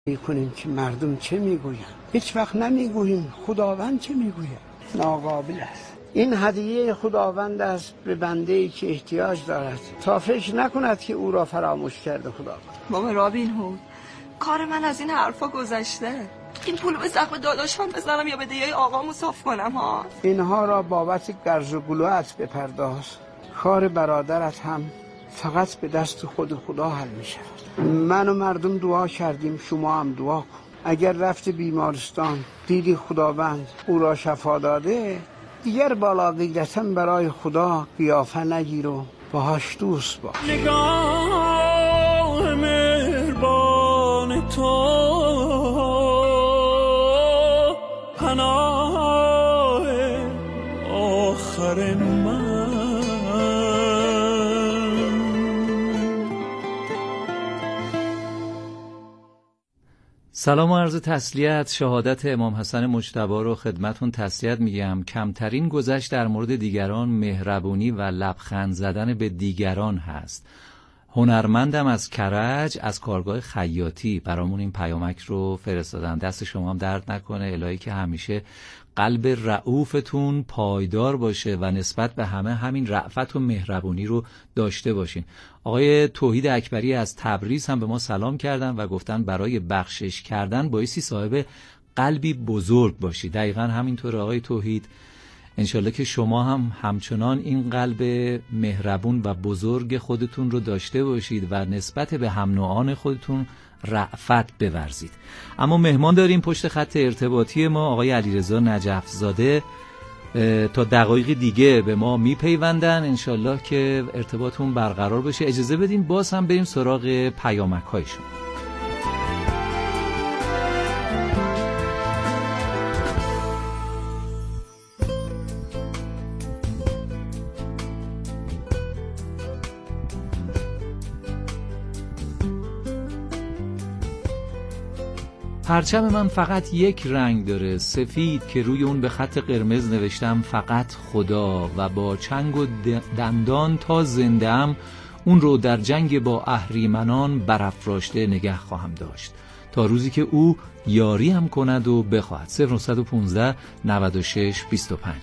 میکنیم که مردم چه میگویند. هیچ وقت نمیگوییم خداوند چه میگوید. ناقابل است. این هدیه خداوند است به بنده‌ای که احتیاج دارد تا فکر نکند که او را فراموش کرده خداوند. بابا رابین هود، کار من از این حرفا گذشته. این پولو به زخم داداشم بزنم یا به دیه آقامو صاف کنم ها؟ اینها را بابت قرض و گلوات بپرداز. کار برادرت هم فقط به دست خود خدا حل می شود. من و مردم دعا کردیم، شما هم دعا کن. اگر رفت بیمارستان دیدی خداوند او را شفا داده، دیگر بالا غیرتاً برای خدا قیافه نگیر و باهاش دوست باش. نگاه مهربان تو پناه آخر من. سلام و عرض تسلیت، شهادت امام حسن مجتبی رو خدمتون تسلیت میگم. کمترین گذشت در مورد دیگران مهربونی و لبخند زدن به دیگران هست. هنرمندم از کرج از کارگاه خیاطی برامون این پیامک رو فرستادن. دست شما هم درد نکنه، الهی که همیشه قلب رئوفتون پایدار باشه و نسبت به همه همین رأفت و مهربونی رو داشته باشین. آقای توحید اکبری از تبریز هم به ما سلام کردن و گفتن برای بخشش کردن بایستی صاحب قلبی بزرگ باشی. دقیقا همینطور آقای توحید، انشالله که شما هم همچنان این قلب مهربون و بزرگ خودتون رو داشته باشید و نسبت به هم نوعان خودتون رأفت بورزید. اما مهمان داریم پشت خط ارتباطی ما، آقای علیرضا نجف زاده. تا دقایق دیگه به ما میپیوندن، انشالله که ارتباطمون برقرار بشه. اجازه بدین باز هم بریم سراغ پیامک هایشون. پرچم من فقط یک رنگ داره، سفید، که روی اون به خط قرمز نوشتم فقط خدا، و با چنگ و دندان تا زنده‌ام اون رو در جنگ با اهریمنان برافراشته نگه خواهم داشت تا روزی که او یاری هم کند و بخواهد. 0915 96 25.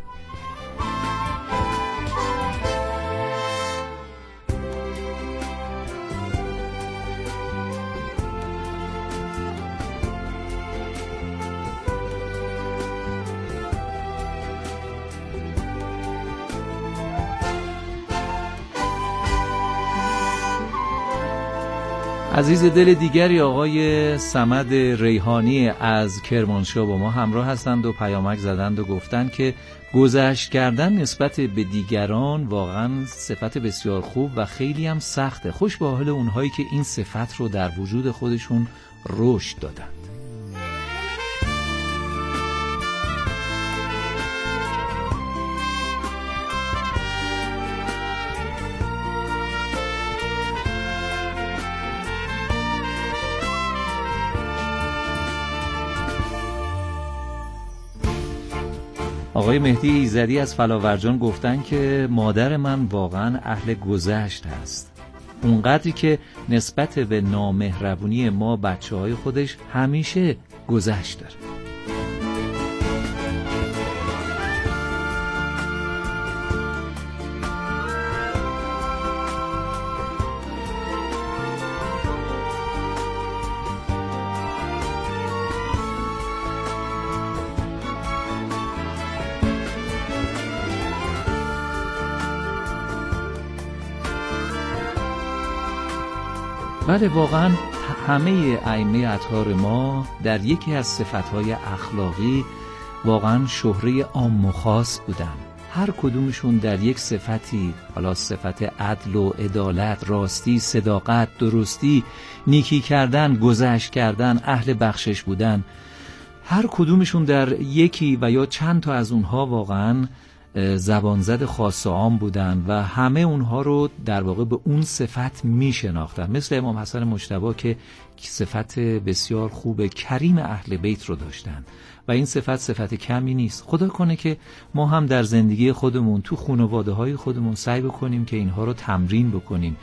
عزیز دل دیگری آقای صمد ریحانی از کرمانشاه با ما همراه هستند و پیامک زدند و گفتند که گذشت کردن نسبت به دیگران واقعا صفت بسیار خوب و خیلی هم سخته. خوش به حال اونهایی که این صفت رو در وجود خودشون رشد دادن. آقای مهدی ایزدی از فلاورجان گفتن که مادر من واقعا اهل گذشت هست، اونقدری که نسبت به نامهربونی ما بچه‌های خودش همیشه گذشت داره. بله، واقعا همه ائمه اطهار ما در یکی از صفتهای اخلاقی واقعا شهره عام و خاص بودن. هر کدومشون در یک صفتی، حالا صفت عدل و عدالت، راستی، صداقت، درستی، نیکی کردن، گذشت کردن، اهل بخشش بودن، هر کدومشون در یکی و یا چند تا از اونها واقعا زبانزد خاص و عام بودن و همه اونها رو در واقع به اون صفت می شناختن. مثل امام حسن مجتبی که صفت بسیار خوب کریم اهل بیت رو داشتن و این صفت کمی نیست. خدا کنه که ما هم در زندگی خودمون تو خانواده های خودمون سعی بکنیم که اینها رو تمرین بکنیم.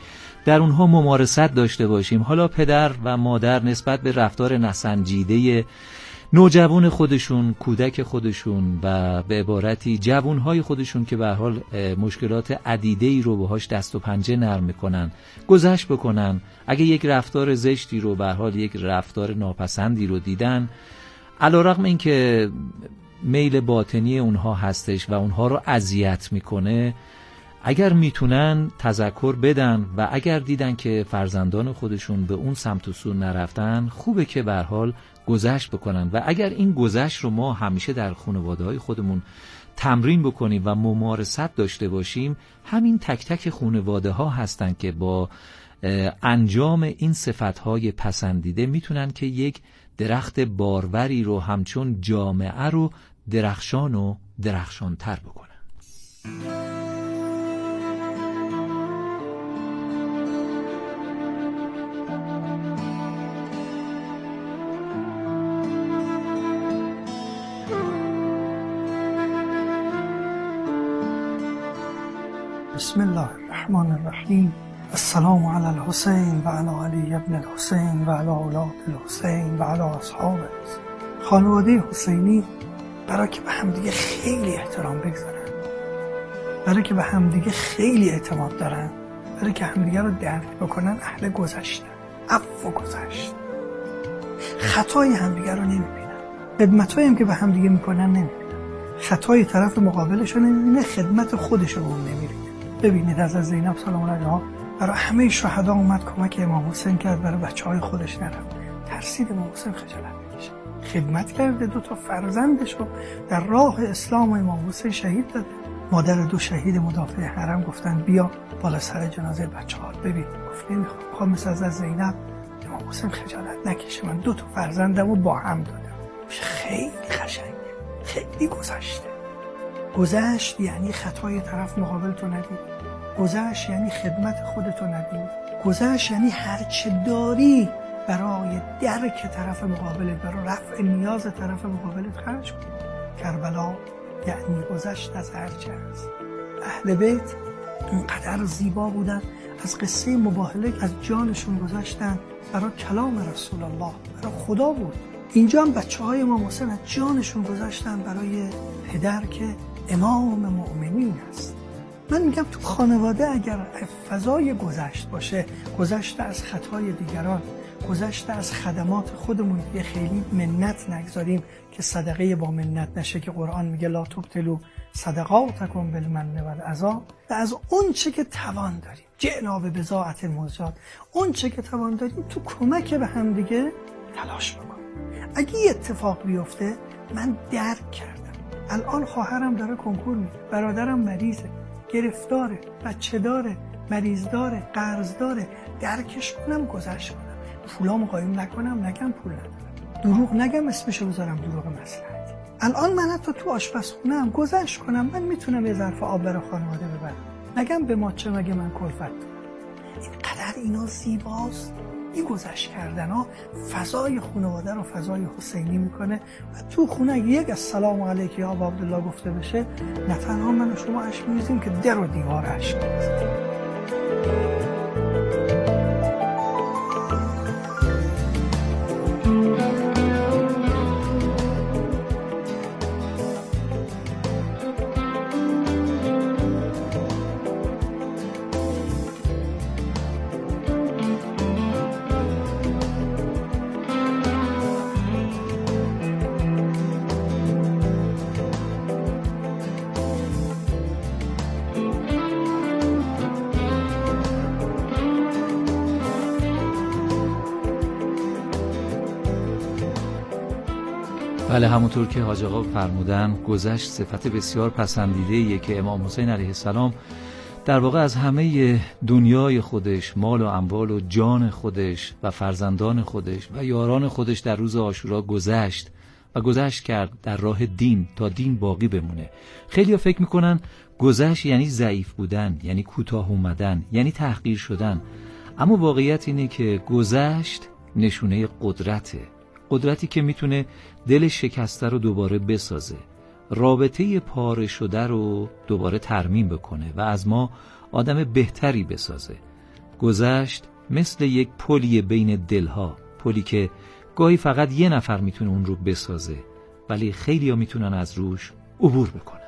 در اونها ممارست داشته باشیم. حالا پدر و مادر نسبت به رفتار نسنجیده نوجوان خودشون، کودک خودشون و به عبارتی جوانهای خودشون که به هر حال مشکلات عدیده‌ای رو باهاش دست و پنجه نرم میکنن گذشت بکنن. اگه یک رفتار زشتی رو، به هر حال یک رفتار ناپسندی رو دیدن، علیرغم این که میل باطنی اونها هستش و اونها رو اذیت میکنه، اگر میتونن تذکر بدن و اگر دیدن که فرزندان خودشون به اون سمت و سو نرفتن، خوبه که به هر حال گذشت بکنن. و اگر این گذشت رو ما همیشه در خانواده‌های خودمون تمرین بکنیم و ممارست داشته باشیم، همین تک تک خانواده ها هستن که با انجام این صفتهای پسندیده میتونن که یک درخت باروری رو همچون جامعه رو درخشان و درخشانتر بکنن. بسم الله الرحمن الرحیم. السلام علی الحسین و علی علی ابن الحسین و علی اولاد الحسین و علی اصحاب خانواده حسینی برای که به همدیگه خیلی احترام بگذارن، برای که به همدیگه خیلی اعتماد دارن، برای که همدیگه رو درک بکنن، اهل گذشتن، عفو و گذشت، خطای همدیگه رو نمیبینن، خدمتایی هم که به همدیگه میکنن نمیبینن، خطای طرف مقابلش رو نمیبینه، خدمت خودش رو نمیبینه. ببینید حضرت زینب سلام علیها برای همه شهدا اومد کمک امام حسین کرد، برای بچهای خودش نرفت، ترسید امام حسین خجالت بکشه، خدمت کرده، 2 فرزندش رو در راه اسلام امام حسین شهید داده. مادر 2 شهید مدافع حرم گفتن بیا بالا سر جنازه بچه‌ها ببین، گفت نمیخوام مثل حضرت زینب امام حسین خجالت نکشه، من 2 فرزندمو با هم دادم. خیلی قشنگه، خیلی گذشته. گذشت یعنی خطای طرف مقابل تو ندید، گذشت یعنی خدمت خودتو ندید، گذشت یعنی هرچه داری برای درک طرف مقابلت، برای رفع نیاز طرف مقابلت خرج کن. کربلا یعنی گذشت از هرچه هست. اهل بیت اینقدر زیبا بودن، از قصه مباهله از جانشون گذشتن برای کلام رسول الله، برای خدا بود. اینجا هم بچه‌های امام حسین از جانشون گذاشتن برای پدر که امام مؤمنین است. من میگم تو خانواده اگر فضای گذشت باشه، گذشت از خطای دیگران، گذشت از خدمات خودمون، دیگه خیلی منت نگذاریم که صدقه با منت نشه، که قرآن میگه لا تبطلوا صدقاتکم بالمن والأذی، و از اون چه که توان داریم، جئنا ببضاعة مزجاة، اون چه که توان داریم تو کمک به هم دیگه تلاش بکنیم. اگه یه اتفاق بیفته، من درک کردم، الان خواهرم داره کنکور میده، برادرم مریضه، گرفتاره، بچه داره، مریض داره، قرض داره، درکش کنم، گذشت کنم، پولامو قایم نکنم، نگم پول ندارم، دروغ نگم اسمشو بذارم دروغ مصلحتی. الان من حتی تو آشپزخونه‌ام گذشت کنم، من میتونم یه ظرف آب برای خانواده ببرم، نگم به ما چه، مگه من کلفت دارم. اینقدر اینا زیباست. این گذشت کردن ها فضای خانواده رو فضای حسینی میکنه و تو خونه یک السلام علیک یا ابا عبدالله گفته بشه، نه تنها من و شما اشک میریزیم که در و دیوار اشک میریزیم. بله، همونطور که حاج آقا فرمودن، گذشت صفت بسیار پسندیده‌ایه که امام حسین علیه السلام در واقع از همه دنیای خودش، مال و اموال و جان خودش و فرزندان خودش و یاران خودش در روز عاشورا گذشت و گذشت کرد در راه دین تا دین باقی بمونه. خیلی‌ها فکر میکنن گذشت یعنی ضعیف بودن، یعنی کوتاه اومدن، یعنی تحقیر شدن، اما واقعیت اینه که گذشت نشونه قدرته، قدرتی که میتونه دل شکسته رو دوباره بسازه، رابطه پاره شده رو دوباره ترمیم بکنه و از ما آدم بهتری بسازه. گذشت مثل یک پلی بین دلها، پلی که گاهی فقط یه نفر میتونه اون رو بسازه ولی خیلی‌ها میتونن از روش عبور بکنن.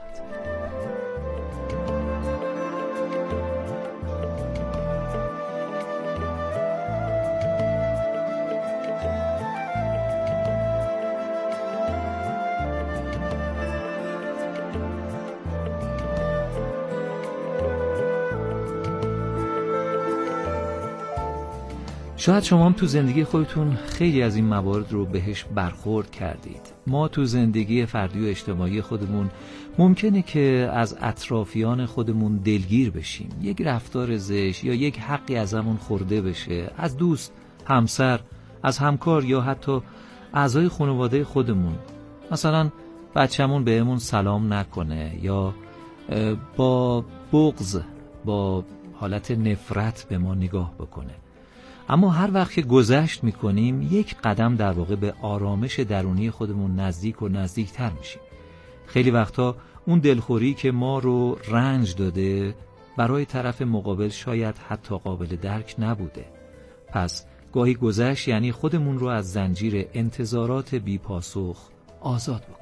شاید شما هم تو زندگی خودتون خیلی از این موارد رو بهش برخورد کردید. ما تو زندگی فردی و اجتماعی خودمون ممکنه که از اطرافیان خودمون دلگیر بشیم، یک رفتار زشت یا یک حقی ازمون خورده بشه، از دوست، همسر، از همکار یا حتی اعضای خانواده خودمون. مثلا بچه‌مون بهمون سلام نکنه یا با بغض، با حالت نفرت به ما نگاه بکنه. اما هر وقت که گذشت میکنیم یک قدم در واقع به آرامش درونی خودمون نزدیک و نزدیکتر میشیم. خیلی وقتا اون دلخوری که ما رو رنج داده برای طرف مقابل شاید حتی قابل درک نبوده. پس گاهی گذشت یعنی خودمون رو از زنجیر انتظارات بی‌پاسخ آزاد بکنیم.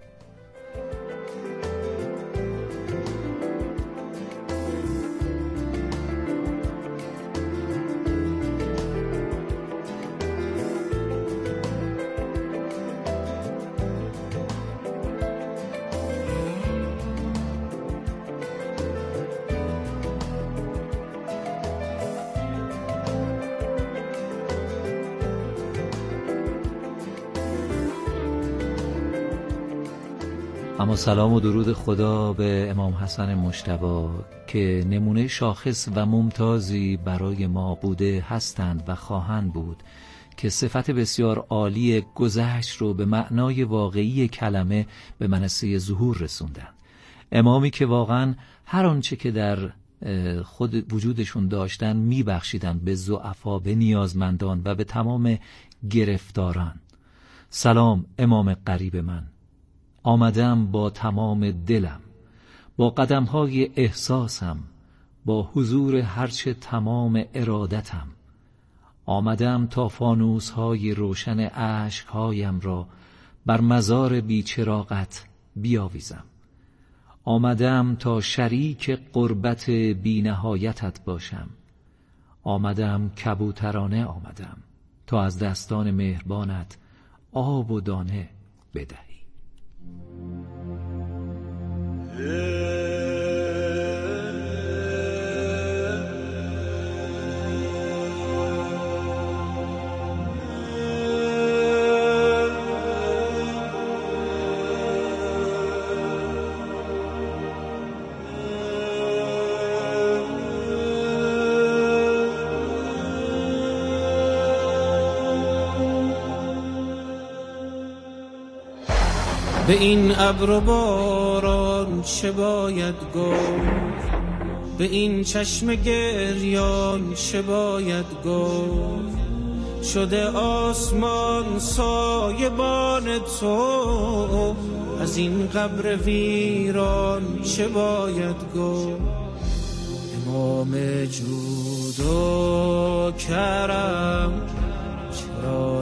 اما سلام و درود خدا به امام حسن مجتبی که نمونه شاخص و ممتازی برای ما بوده، هستند و خواهند بود، که صفت بسیار عالی گذشت رو به معنای واقعی کلمه به منصه ظهور رسوندن. امامی که واقعا هر آنچه که در خود وجودشون داشتن میبخشیدن به ضعفا، به نیازمندان و به تمام گرفتاران. سلام امام قریب من، آمدم با تمام دلم، با قدم‌های احساسم، با حضور هرچه تمام ارادتم. آمدم تا فانوس‌های روشن اشک‌هایم را بر مزار بیچراغت بیاویزم. آمدم تا شریک قربت بی‌نهایتت باشم. آمدم کبوترانه آمدم تا از دستان مهربانت آب و دانه بدهی. به این ابر و باران چه باید گفت، به این چشم گریان چه باید گفت. شده آسمان سایبان تو، از این قبر ویران چه باید گفت. امام جود و کرم چرا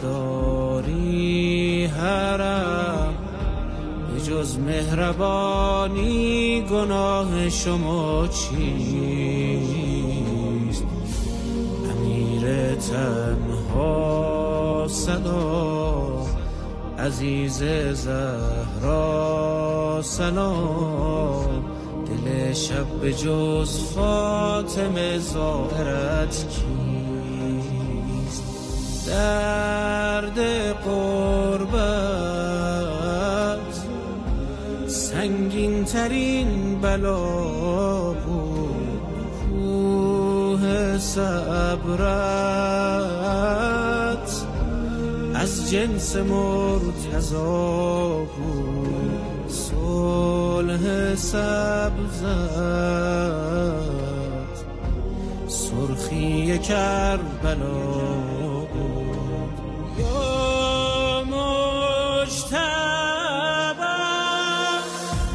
نداری حرم، جز مهربانی گناه شما چیست. امیر تنها صدا عزیز زهرا سلام، دل شب به جز فاطمه ظاهرت کیست. درد قربت سنگین ترین بلا بود، کوه صبرت از جنس مرتضی بود. صلح سبزت سرخی کربلا بود. یا مجتبی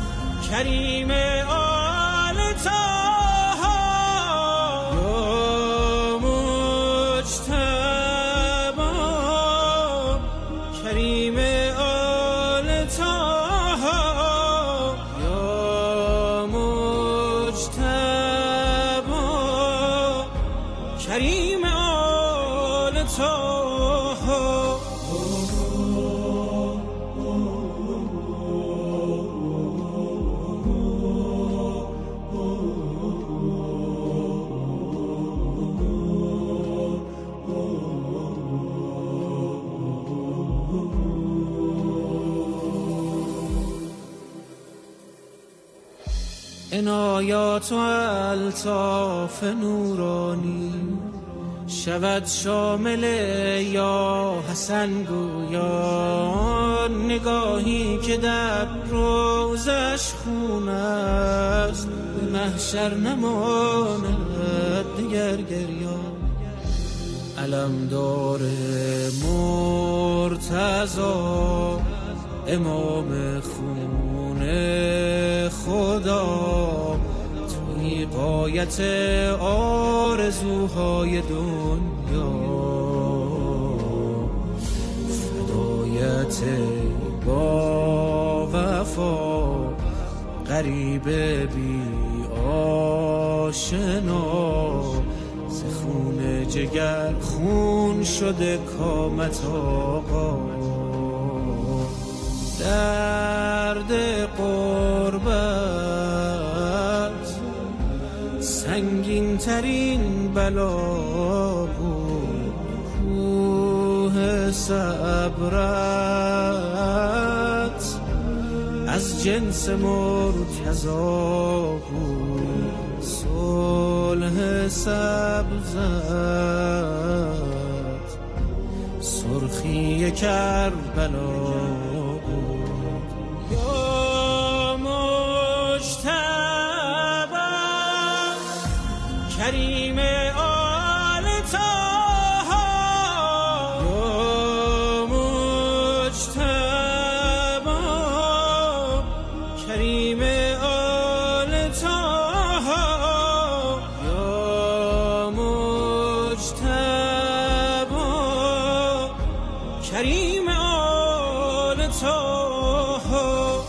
کریم آل طه، یا عنایات و الطاف نورانی شود شامل یا حسن گویان. نگاهی که در روزش خون است به محشر نماند دیگر گریان. علمدار مرتضی امام خون خدا توی غایت آرزوهای دنیا. فدایت با وفا غریب بی آشنا. ز خون جگر خون شده کامت آقا. درد قربت سنگین ترین بلا بود. کوه صبرت از جنس مرتضی بود. صلح سبزت سرخی کربلا. کریم آل طاها یا مجتبی. کریم آل طاها یا مجتبی. کریم آل طاها.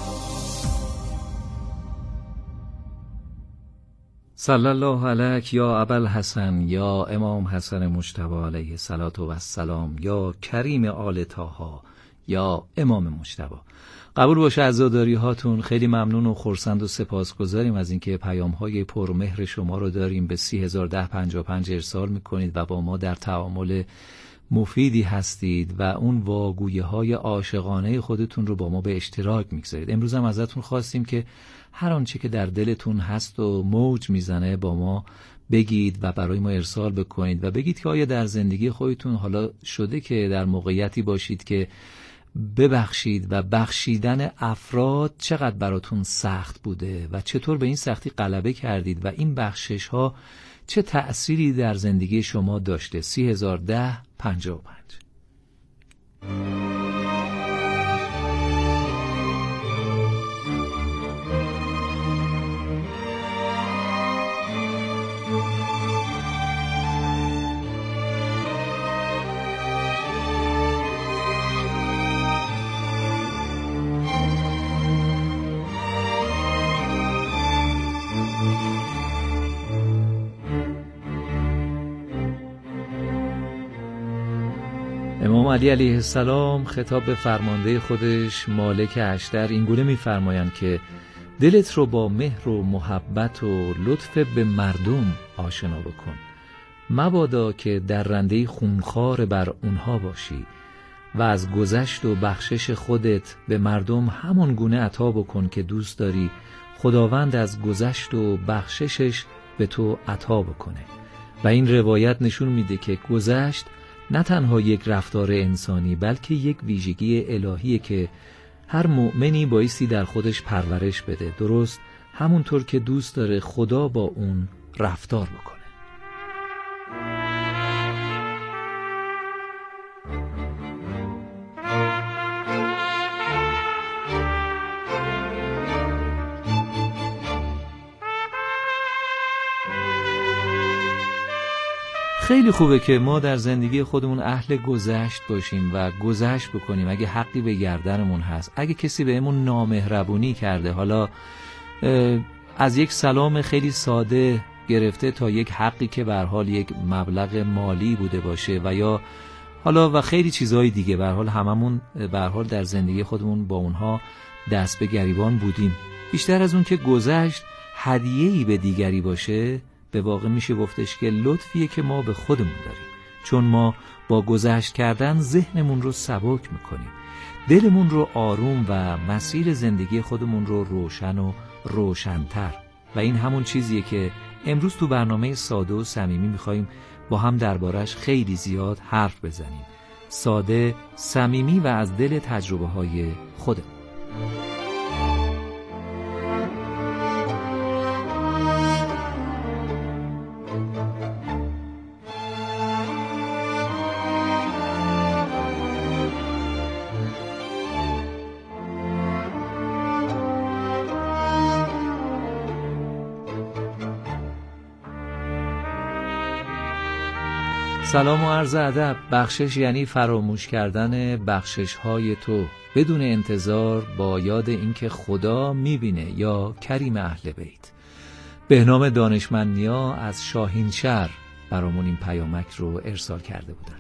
صلی الله علیک یا ابوالحسن یا امام حسن مجتبی علیه الصلاة و السلام یا کریم آل طاها یا امام مجتبی. قبول باشه عزاداری هاتون. خیلی ممنون و خرسند و سپاسگزاریم از اینکه پیام های پرمهر شما رو داریم. به 301055 ارسال میکنید و با ما در تعامل مفیدی هستید و اون واگویه های عاشقانه خودتون رو با ما به اشتراک میگذارید. امروز هم ازتون خواستیم که هر آنچه که در دلتون هست و موج میزنه با ما بگید و برای ما ارسال بکنید و بگید که آیا در زندگی خودتون حالا شده که در موقعیتی باشید که ببخشید و بخشیدن افراد چقدر براتون سخت بوده و چطور به این سختی غلبه کردید و این بخشش ها چه تأثیری در زندگی شما داشته. 301055. امام علی علیه السلام خطاب به فرمانده خودش مالک اشتر اینگونه می‌فرمایند که دلت رو با مهر و محبت و لطف به مردم آشنا بکن، مبادا که درنده خونخوار بر اونها باشی و از گذشت و بخشش خودت به مردم همون گونه عطا بکن که دوست داری خداوند از گذشت و بخششش به تو عطا بکنه. و این روایت نشون میده که گذشت نه تنها یک رفتار انسانی بلکه یک ویژگی الهیه که هر مؤمنی بایستی در خودش پرورش بده، درست همونطور که دوست داره خدا با اون رفتار بکنه. خیلی خوبه که ما در زندگی خودمون اهل گذشت باشیم و گذشت بکنیم. اگه حقی به گردنمون هست، اگه کسی بهمون نامهربونی کرده، حالا از یک سلام خیلی ساده گرفته تا یک حقی که به هر حال یک مبلغ مالی بوده باشه و یا حالا و خیلی چیزهای دیگه، به هر حال هممون به هر حال در زندگی خودمون با اونها دست به گریبان بودیم. بیشتر از اون که گذشت هدیه‌ای به دیگری باشه، به واقع میشه گفتش که لطفیه که ما به خودمون داریم، چون ما با گذشت کردن ذهنمون رو سبک میکنیم، دلمون رو آروم و مسیر زندگی خودمون رو روشن و روشن‌تر و این همون چیزیه که امروز تو برنامه ساده و صمیمی میخواییم با هم دربارش خیلی زیاد حرف بزنیم. ساده، صمیمی و از دل تجربه های خودمون. سلام و عرض ادب. بخشش یعنی فراموش کردن بخشش های تو بدون انتظار، با یاد اینکه خدا میبینه یا کریم اهل بیت. بهنام دانشمندنیا از شاهینشهر برامون این پیامک رو ارسال کرده بودن.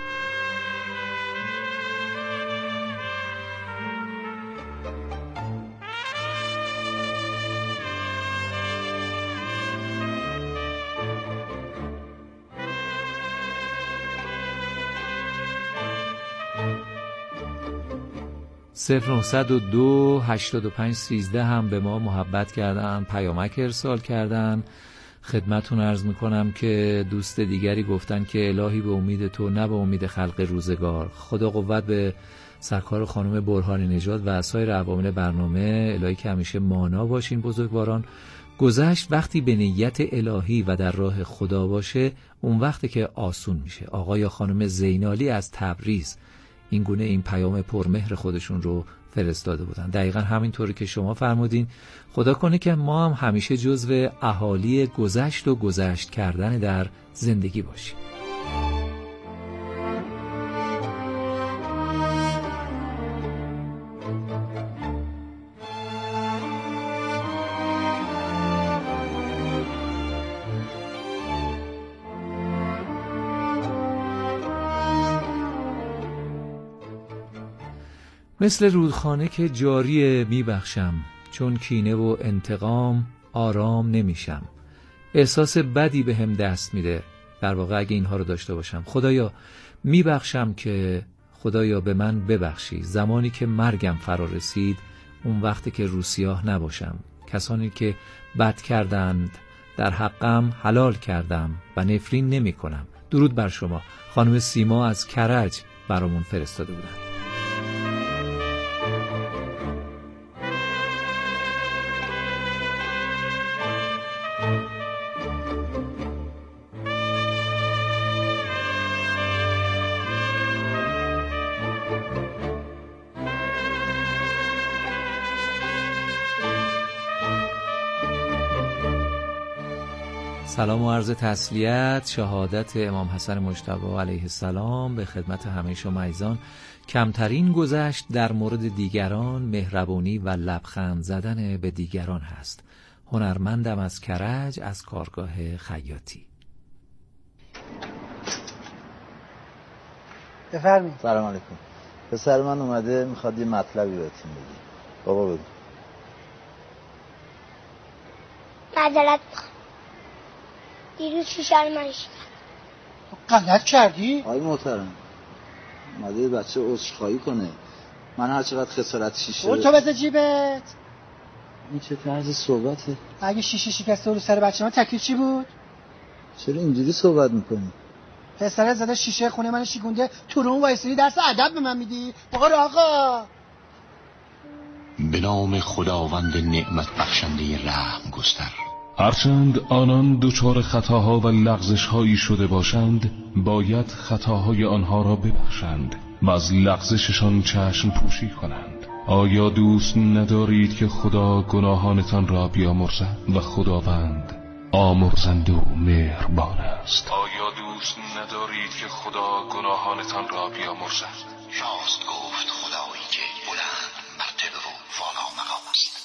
(0902-85-13) هم به ما محبت کردن، پیامک ارسال کردن. خدمتون عرض میکنم که دوست دیگری گفتن که الهی به امید تو نه به امید خلق روزگار. خدا قوت به سرکار خانم برهانی نژاد و سایر عوامل برنامه. الهی که همیشه مانا باشین بزرگواران. گذشت وقتی به نیت الهی و در راه خدا باشه، اون وقتی که آسون میشه. آقا یا خانم زینالی از تبریز این گونه این پیام پرمهر خودشون رو فرستاده بودن. دقیقا همینطوری که شما فرمودین. خدا کنه که ما هم همیشه جزو اهالی گذشت و گذشت کردن در زندگی باشیم. مثل رودخانه که جاریه میبخشم، چون کینه و انتقام آرام نمیشم. احساس بدی به هم دست میده. در واقع اگه اینها رو داشته باشم، خدایا میبخشم که خدایا به من ببخشی. زمانی که مرگم فرا رسید، اون وقتی که روسیاه نباشم. کسانی که بد کردند در حقم حلال کردم و نفرین نمی کنم. درود بر شما. خانم سیما از کرج برامون فرستاده بودن. سلام و عرض تسلیت، شهادت امام حسن مجتبی علیه السلام به خدمت همه شما عزیزان. کمترین گذشت در مورد دیگران مهربانی و لبخند زدن به دیگران هست. هنرمندم از کرج، از کارگاه خیاطی. بفرمایید. سلام علیکم. پسر من اومده میخواد یه مطلبی بهتون بگه. بابا بگو. معذرت دیروز شیشه رو من شدم. غلط کردی؟ آی محترم، اومده بچه عذرخواهی کنه. من هر چقدر خسارت شیشه اون تو بذار جیبت. این چه طرز صحبته؟ اگه شیشه شکسته رو سر بچه من تکلیف چی بود؟ چرا اینجوری صحبت میکنی؟ پسره زده شیشه خونه من شیگونده، تو رو اون وایسری درس ادب به من میدی؟ آقا به نام خداوند نعمت بخشنده رحم گستر. هرچند آنان دچار خطاها و لغزش‌هایی شده باشند، باید خطاهای آنها را ببخشند و از لغزششان چشم پوشی کنند. آیا دوست ندارید که خدا گناهانتان را بیامرزد و خداوند آمرزنده و مهربان است؟ آیا دوست ندارید که خدا گناهانتان را بیامرزد؟ راست گفت خدایی که بلند مرتبه و والا مقام است.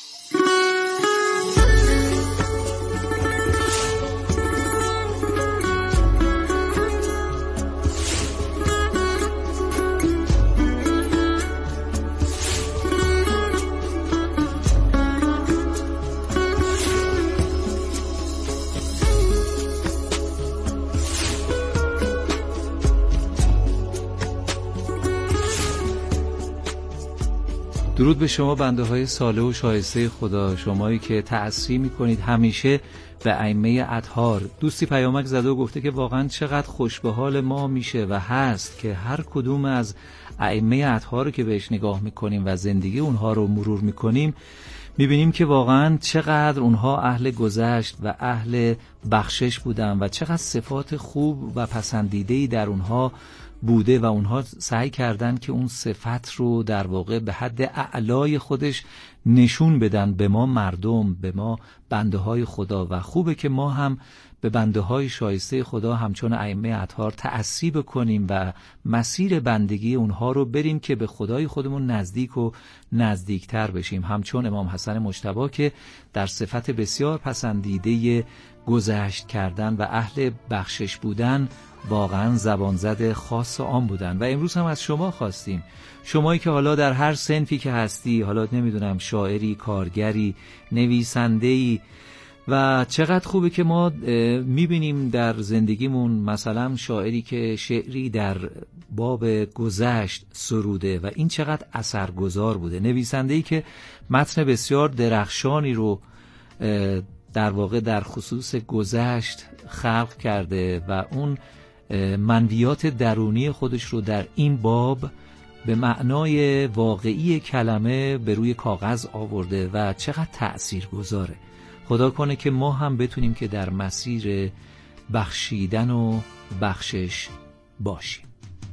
درود به شما بنده های صالح و شایسته خدا، شمایی که تأثیر میکنید همیشه به ائمه اطهار. دوستی پیامک زده و گفته که واقعا چقدر خوش به حال ما میشه و هست که هر کدوم از ائمه اطهار که بهش نگاه میکنیم و زندگی اونها رو مرور میکنیم میبینیم که واقعا چقدر اونها اهل گذشت و اهل بخشش بودن و چقدر صفات خوب و پسندیده‌ای در اونها بوده و اونها سعی کردن که اون صفت رو در واقع به حد اعلای خودش نشون بدن به ما مردم، به ما بنده های خدا. و خوبه که ما هم به بنده های شایسته خدا همچون ائمه اطهار تأسی بکنیم و مسیر بندگی اونها رو بریم که به خدای خودمون نزدیک و نزدیکتر بشیم، همچون امام حسن مجتبی که در صفت بسیار پسندیده گذشت کردن و اهل بخشش بودن واقعا زبان زد خاص آن بودن. و امروز هم از شما خواستیم، شمایی که حالا در هر صنفی که هستی، حالا نمیدونم شاعری، کارگری، نویسنده‌ای، و چقدر خوبه که ما میبینیم در زندگیمون مثلا شاعری که شعری در باب گذشت سروده و این چقدر اثرگذار بوده، نویسنده‌ای که متن بسیار درخشانی رو در واقع در خصوص گذشت خلق کرده و اون منویات درونی خودش رو در این باب به معنای واقعی کلمه به روی کاغذ آورده و چقدر تأثیر گذاره. خدا کنه که ما هم بتونیم که در مسیر بخشیدن و بخشش باشیم.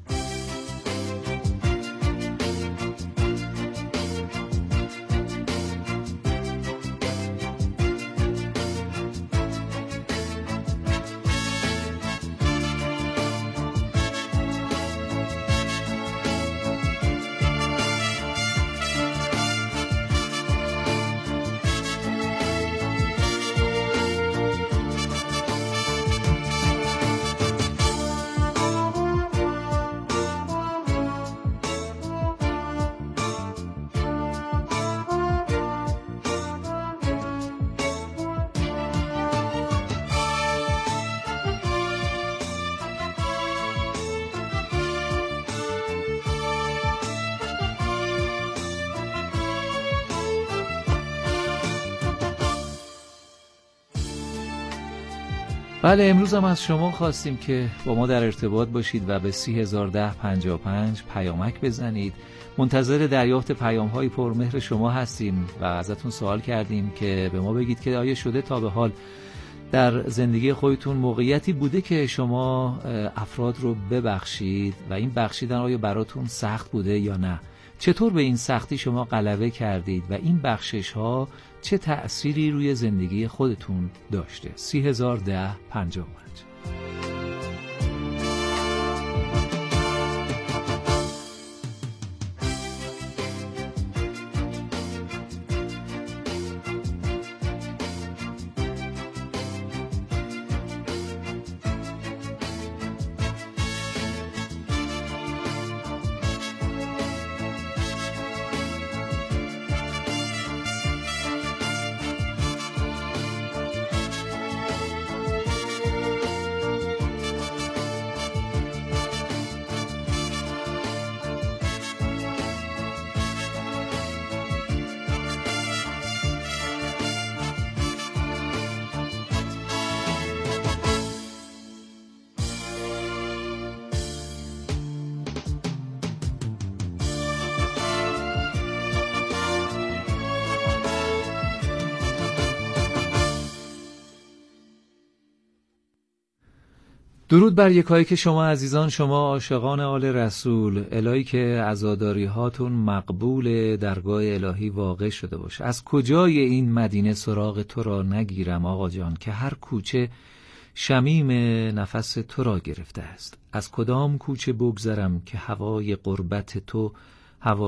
بله، امروز هم از شما خواستیم که با ما در ارتباط باشید و به 301055 پیامک بزنید. منتظر دریافت پیام‌های پرمهر شما هستیم و ازتون سوال کردیم که به ما بگید که آیا شده تا به حال در زندگی خودتون موقعیتی بوده که شما افراد رو ببخشید و این بخشیدن آیا براتون سخت بوده یا نه؟ چطور به این سختی شما غلبه کردید و این بخشش ها چه تأثیری روی زندگی خودتون داشته؟ 301055. درود بر یکایی که شما عزیزان، شما عاشقان آل رسول، الهی که عزاداری هاتون مقبول درگاه الهی واقع شده باشه. از کجای این مدینه سراغ تو را نگیرم آقا جان، که هر کوچه شمیم نفس تو را گرفته است. از کدام کوچه بگذرم که هوای قربت تو هوا